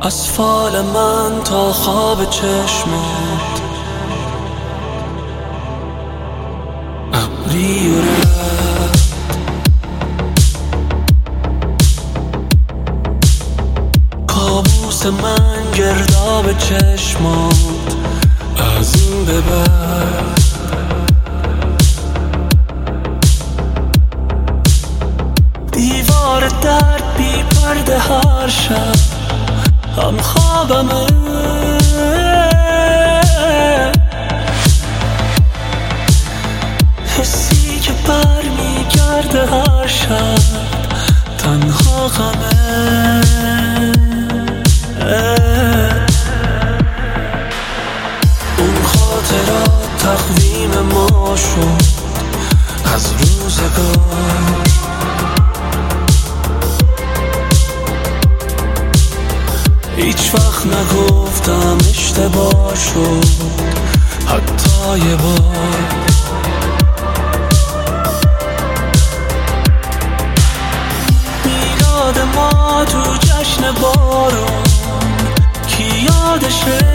از فال من تا خواب چشمت ابری و رد کابوس من گرداب چشمات از این به بعد دیوار درد بی پرده هر شب هم خوابمه حسی که بر میگرده هر شب تنها غمه اون خاطرات تقویم ما شد از روزگار هیچ وقت نگفتم اشتباه شد حتی یه بار میلاد ما تو جشن بارون کی یادشه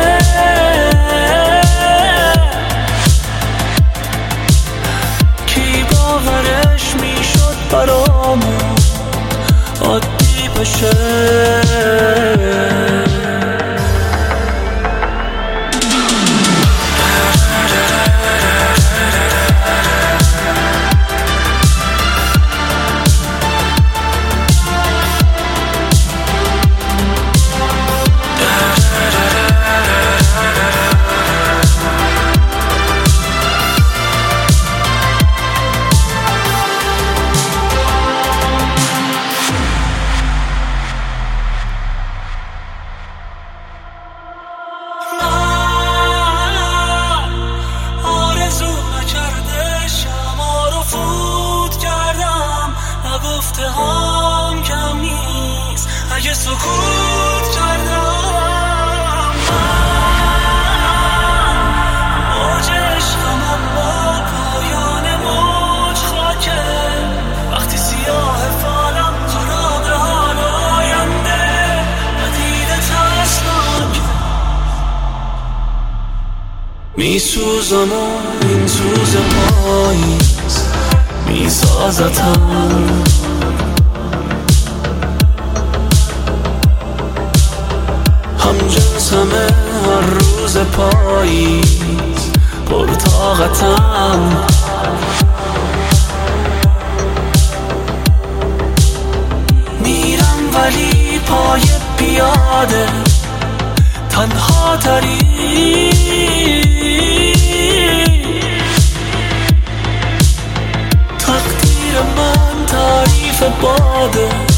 کی باورش میشد برامون عادی بشه گفته هم کم نیست اگه سکوت کردم من موج عشقم اما پایان موج خاکه وقتی سیاه فالم خراب حال آینده ندیده ترسناک میسوزم و این سوز پاییز میسازتم هم جنسمه هر روز پاییز پرطاقتم میرم ولی پای پیاده تنها تری تقدیر من تعریف باده